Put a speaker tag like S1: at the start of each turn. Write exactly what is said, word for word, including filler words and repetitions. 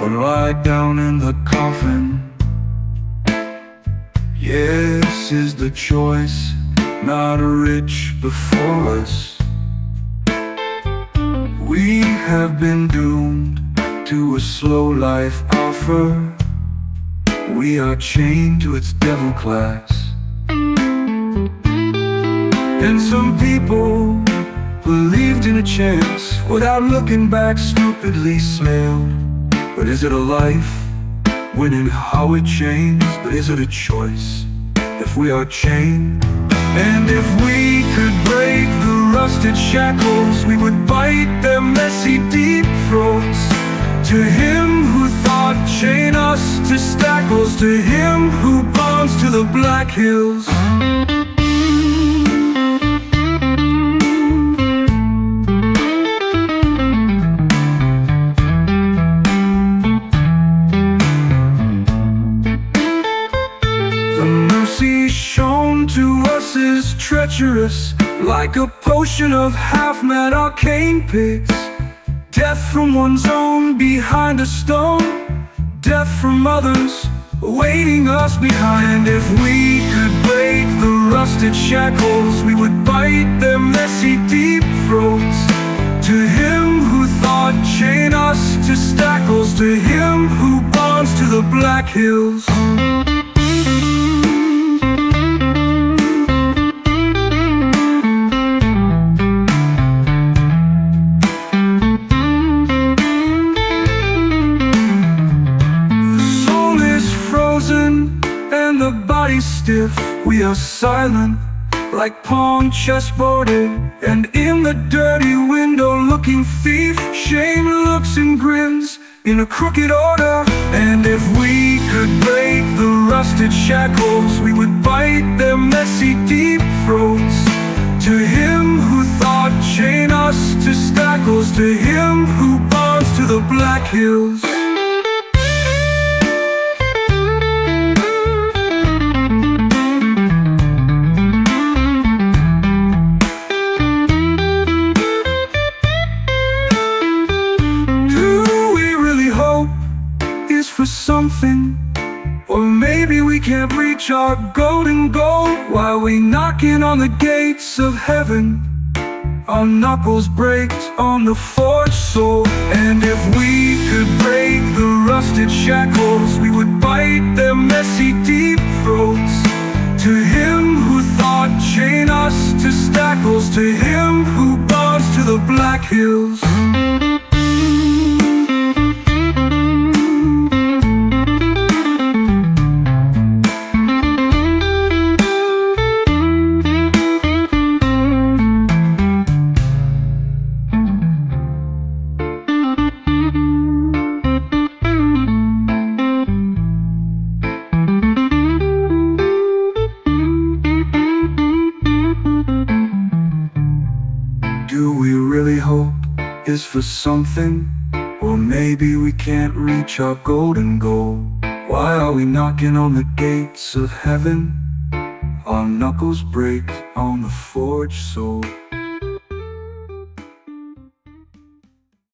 S1: or lie down in the coffin. Yes is the choice, not a rich before us. We have been doomed to a slow life offer. We are chained to its devil class. And some people believed in a chance, without looking back stupidly smiled. But is it a life? When and how it changed? But is it a choice if we are chained? And if we could break the rusted shackles, we would bite their messy deep throats. To him who thought chain us to stackles, to him who bonds to the Black Hills. The mercy shown to us is treacherous, like a potion of half-mad arcane pigs. Death from one's own behind a stone, death from others awaiting us behind. If we could break the rusted shackles, we would bite their messy deep throats. To him who thought chain us to stackles, to him who bonds to the Black Hills. And the body's stiff, we are silent, like pawn chessboarded. And in the dirty window looking thief, shame looks and grins in a crooked order. And if we could break the rusted shackles, we would bite their messy deep throats. To him who thought chain us to stackles, to him who bonds to the Black Hills. For something, or maybe we can't reach our golden goal while we knocking on the gates of heaven. Our knuckles break on the forged soul. And if we could break the rusted shackles, we would bite their messy deep throats. To him who thought chain us to stackles, to him who bonds to the Black Hills. Do we really hope is for something? Or maybe we can't reach our golden goal. Why are we knocking on the gates of heaven? Our knuckles break on the forged soul.